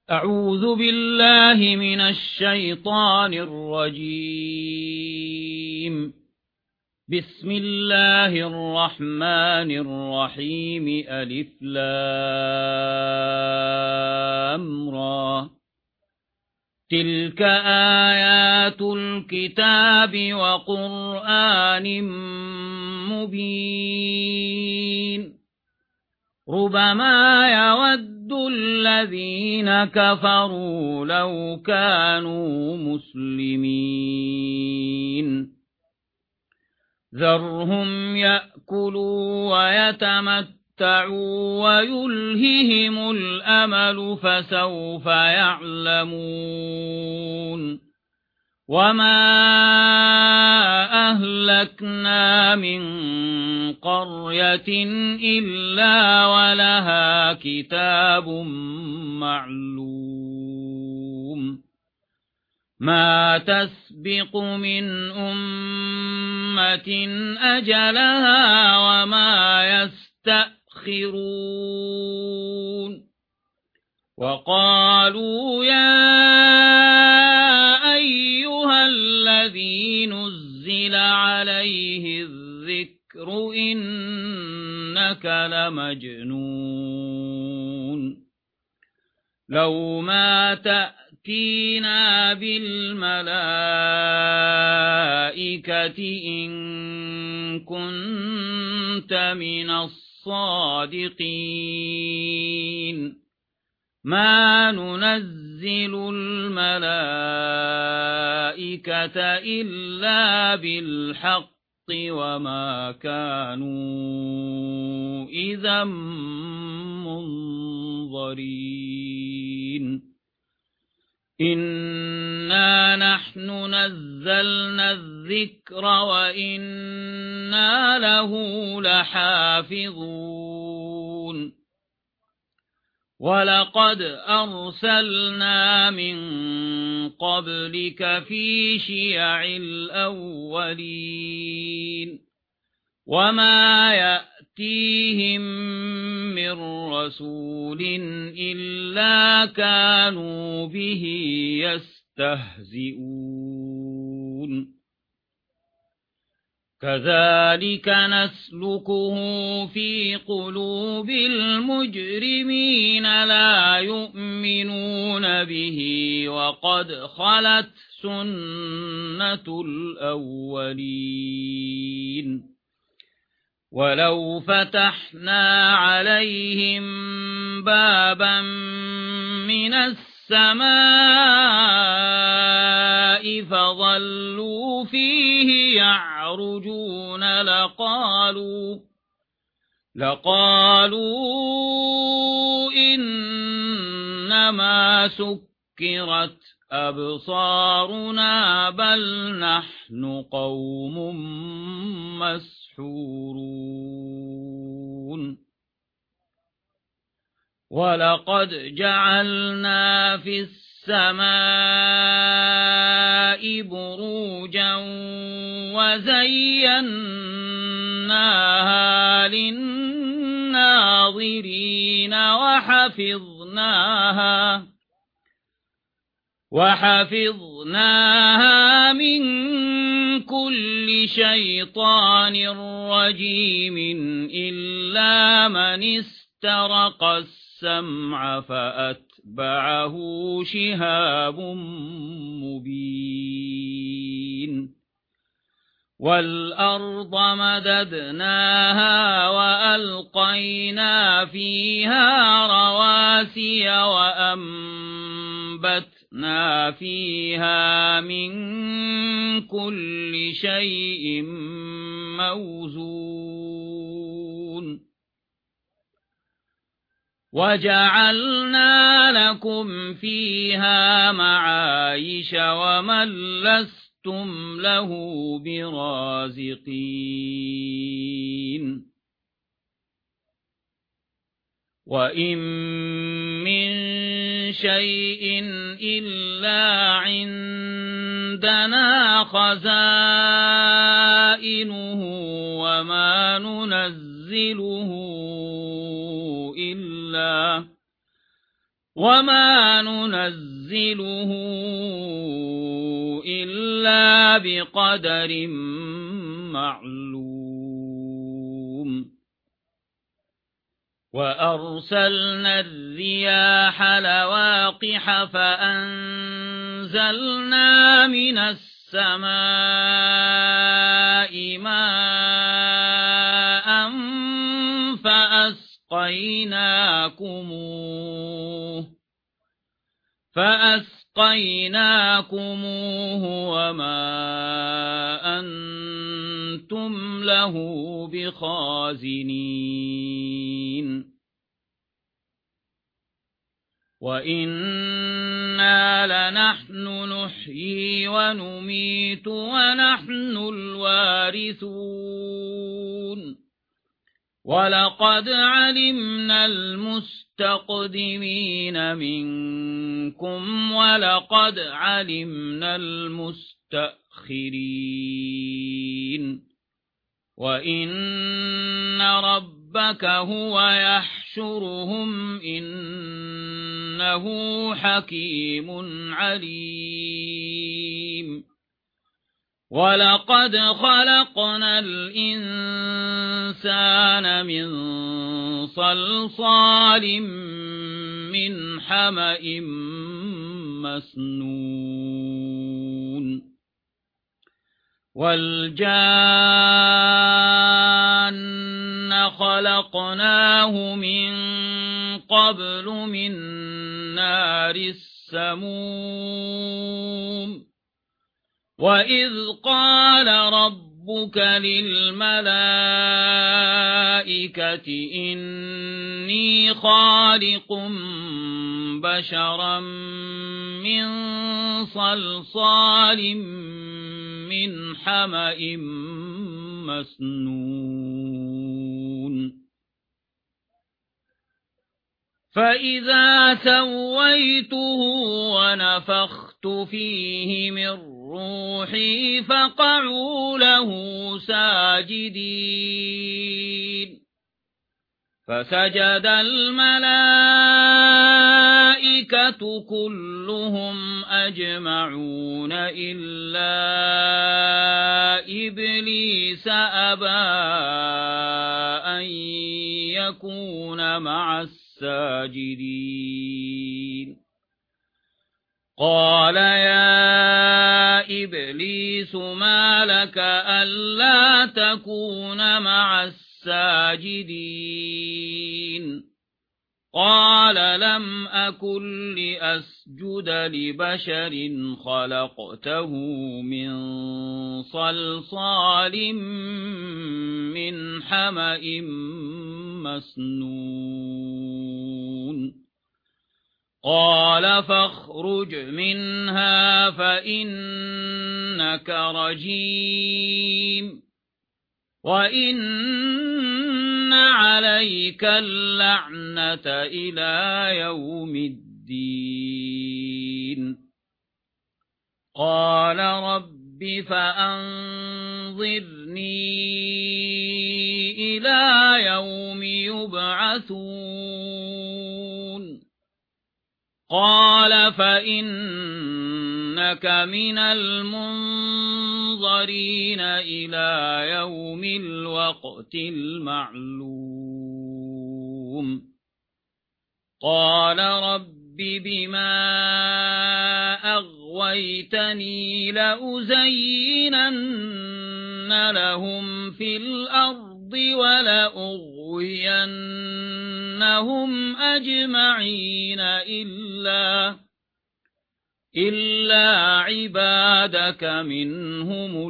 أعوذ بالله من الشيطان الرجيم. بسم الله الرحمن الرحيم. ألف لام را. تلك آيات الكتاب وقرآن مبين. ربما يود الذين كفروا لو كانوا مسلمين. ذرهم يأكلوا ويتمتعوا ويلههم الأمل فسوف يعلمون. وما أهلكنا من قرية إلا ولها كتاب معلوم. ما تسبق من أمة أجلها وما يستأخرون. وقالوا يا أيها الذي نزل عليه الذكر إنك لمجنون. لو ما تأتينا بالملائكة إن كنت من الصادقين. ما ننزل الملائكة إلا بالحق وما كانوا إذا منظرين. إنا نحن نزلنا الذكر وإنا له لحافظون. ولقد أرسلنا من قبلك في شيع الأولين. وما يأتيهم من رسول إلا كانوا به يستهزئون. كذلك نسلكه في قلوب المجرمين لا يؤمنون به وقد خلت سنة الأولين. ولو فتحنا عليهم بابا من السماء فظلوا فيه يعرجون لقالوا إنما سكرت أبصارنا بل نحن قوم مسحورون. ولقد جعلنا في السماء بروجا وزيناها للناظرين وحفظناها من كل شيطان رجيم إلا من استرق السمع فأتبعه شهاب مبين. والأرض مددناها وألقينا فيها رواسي وأنبتنا فيها من كل شيء موزون. وجعلنا لكم فيها معايش ومن لستم له برازقين. وإن من شيء إلا عندنا خزائنه وما ننزله وما ننزله إلا بقدر معلوم وأرسلنا الرياح لواقح فأنزلنا من السماء ماء فأسقيناكموه وما أنتم له بخازنين وإنا لنحن نحيي ونميت ونحن الوارثون ولقد علمنا المستقدمين منكم ولقد علمنا المستأخرين وإن ربك هو يحشرهم إنه حكيم عليم ولقد خلقنا الإنسان من صلصال من حمأ مسنون والجان خلقناه من قبل من نار السموم وإذ قال ربك للملائكة إني خالق بشرا من صلصال من حمأ مسنون فإذا سويته ونفخت فيه من روحي فقعوا له ساجدين فسجد الملائكة كلهم أجمعون إلا إبليس أبى أن يكون مع الساجدين قال يا إبليس ما لك ألا تكون مع الساجدين قال لم أكن لأسجد لبشر خلقته من صلصال من حمأ مسنون قال فاخرج منها فإنك رجيم وإن عليك اللعنة إلى يوم الدين قال رب فأنظرني إلى يوم يبعثون قال فإنك من المنظرين إلى يوم الوقت المعلوم قال رب بما أغويتني لأزينن لهم في الأرض ولأغوينهم أجمعين إلا عبادك منهم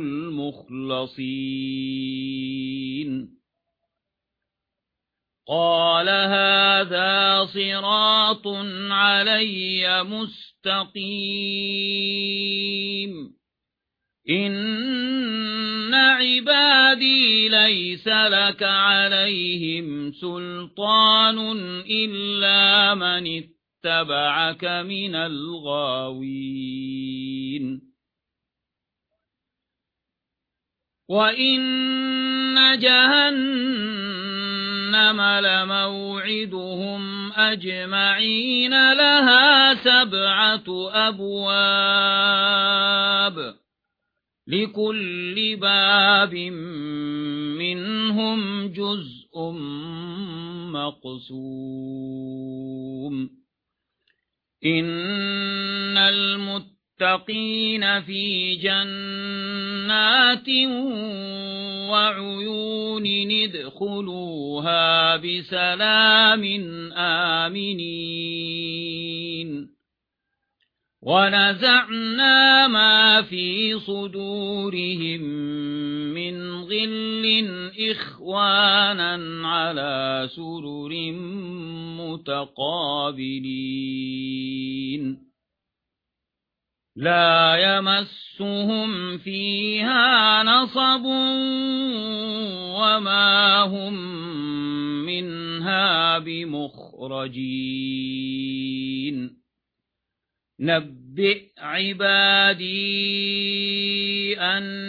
المخلصين قال هذا صراط علي مستقيم إن عبادي ليس لك عليهم سلطان إلا من اتبعك من الغاوين وإن جهنم جهنم لموعدهم أجمعين لها 7 أبواب لكل باب منهم جزء مقسوم إن المتقين في جنات وعيون ادخلوها بسلام آمنين ونزعنا ما في صدورهم من غل إخوانا على سرر متقابلين لا يمسهم فيها نصب وما هم منها بمخرجين نبئ عبادي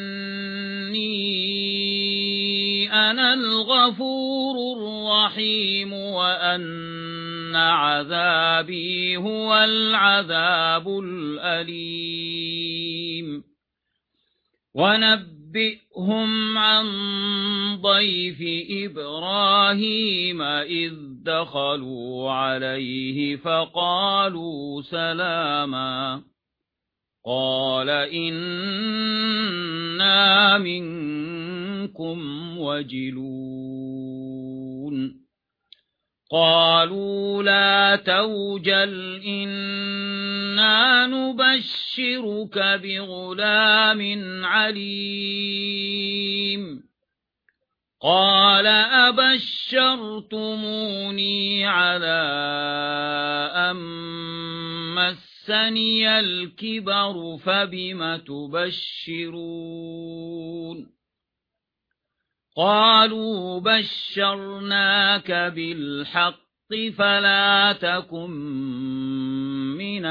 أني أنا الغفور الرحيم وأن عذابي هو العذاب الأليم ونبئهم عن ضيف إبراهيم إذ دخلوا عليه فقالوا سلاما قال إنا منكم وجلون قالوا لا توجل إنا نبشرك بغلام عليم قال أبشرتموني على أن مسني الكبر فبم تبشرون قالوا بشرناك بالحق فلا تكن من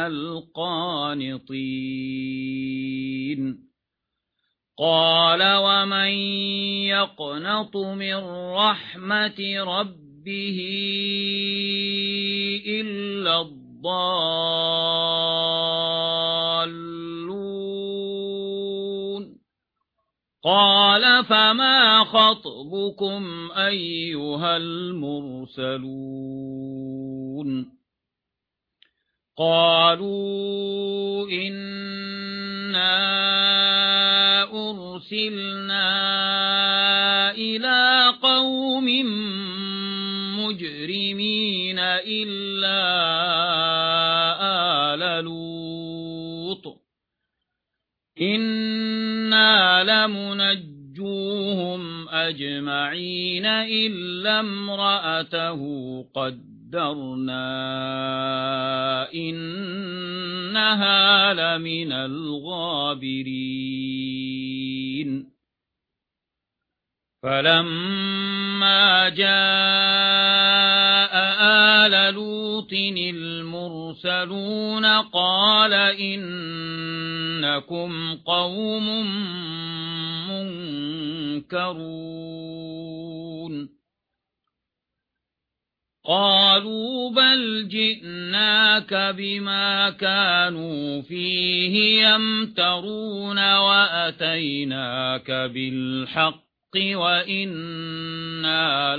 القانطين قال ومن يقنط من رحمة ربه إلا الضالون قال فما خطبكم أيها المرسلون قالوا إنا أرسلنا إلى قوم مجرمين إلا آل لوط إنا لمنجوهم أجمعين إلا امرأته قدرنا إنها لمن الغابرين فلما جاء آل لوط المرسلون قال إنكم قوم منكرون قالوا بل جئناك بما كانوا فيه يمترون وأتيناك بالحق وإنا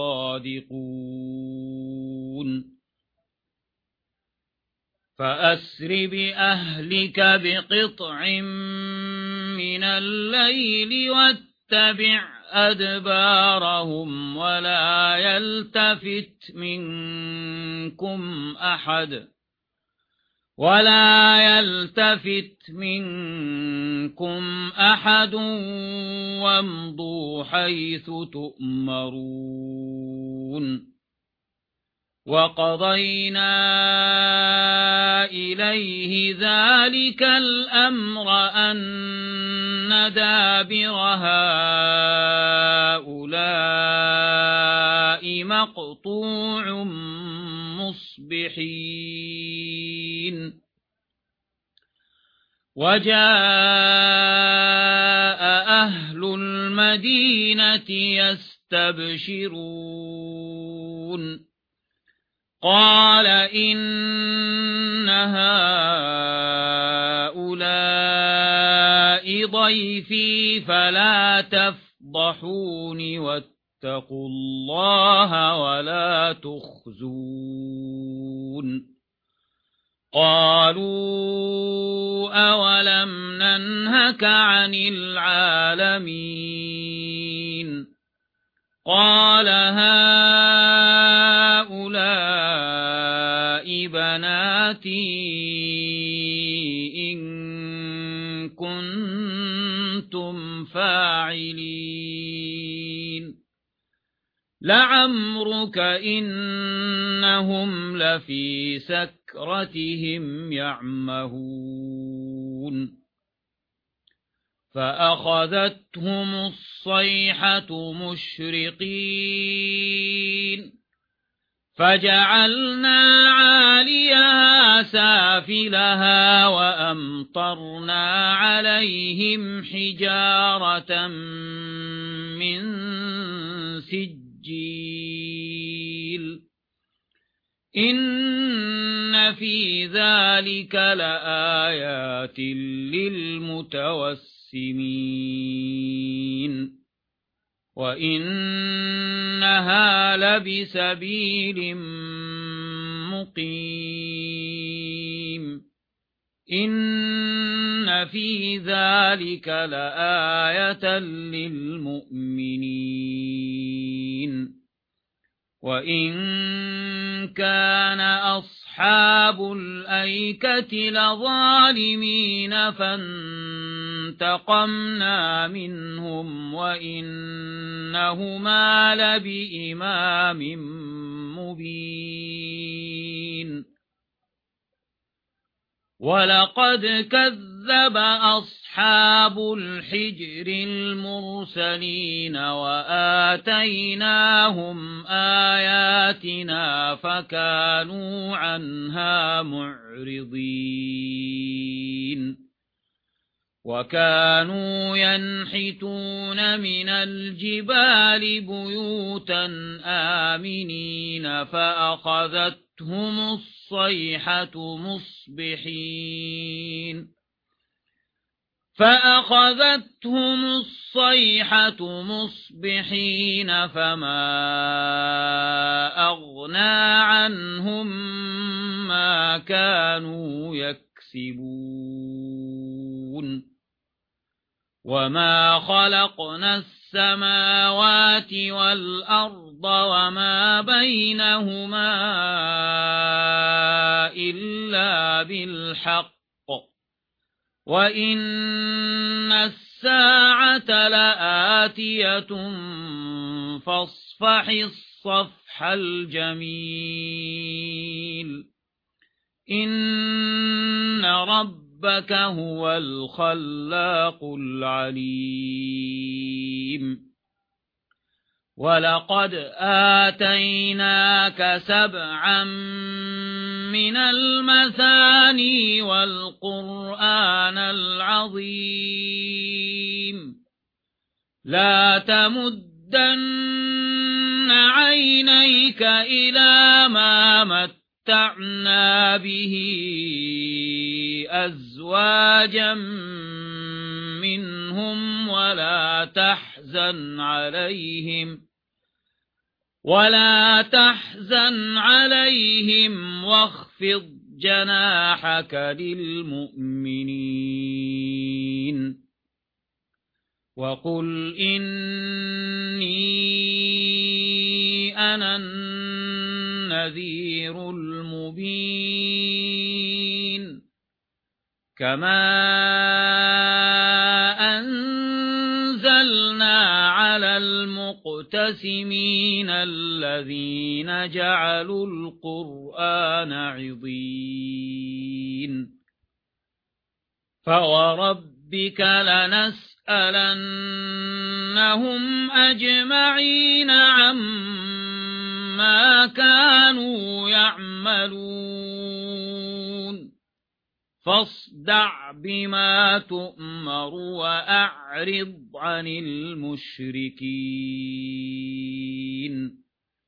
لصادقون فأسر بأهلك بقطع من الليل واتبع أدبارهم ولا يلتفت منكم أحد وامضوا حيث تؤمرون وقضينا إليه ذلك الأمر أن دابر هؤلاء مقطوع مصبحين وجاء أهل المدينة يستبشرون قال إن هؤلاء ضيفي فلا تفضحون واتقوا الله ولا تخزون قالوا أولم ننهك عن العالمين قال هؤلاء بناتي إن كنتم فاعلين لعمرك إنهم لفي سكرتهم يعمهون فأخذتهم الصيحة مشرقين فجعلنا عاليها سافلها وأمطرنا عليهم حجارة من سجيل إن في ذلك لآيات للمتوسمين وإنها لبسبيل مقيم إن في ذلك لآية للمؤمنين وإن كان أصحاب الأيكة لظالمين فانتقمنا منهم وإنهما لبإمام مبين ولقد كذب أصحاب الحجر المرسلين وآتيناهم آياتنا فكانوا عنها معرضين وكانوا ينحتون من الجبال بيوتا آمنين فأخذتهم الصيحة مصبحين فما أغنى عنهم ما كانوا يكسبون وما خلقنا السماوات والأرض وما بينهما إلا بالحق وإن الساعة لآتية فاصفح الصفح الجميل إن ربك هو الخلاق العليم ولقد آتيناك 7 من المثاني والقرآن العظيم لا تمدن عينيك إلى ما متعنا به أزواجا منهم ولا تحزن عليهم واخفض جناحك للمؤمنين وقل إني أنا النذير المبين كما أنزلنا على المقتسمين الذين جعلوا القرآن عضين فوربك لنسألنهم أجمعين عما كانوا يعملون فاصدع بما تؤمر وأعرض عن المشركين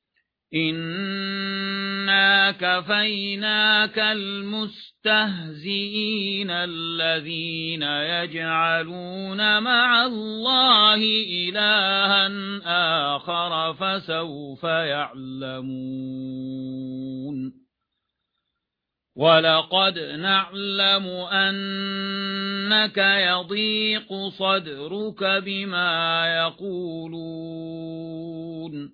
إنا كفيناك المستهزئين الذين يجعلون مع الله إلها آخر فسوف يعلمون ولقد نعلم أنك يضيق صدرك بما يقولون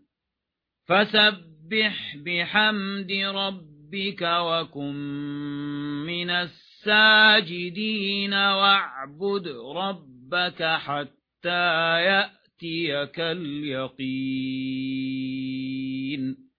فسبح بحمد ربك وكن من الساجدين واعبد ربك حتى يأتيك اليقين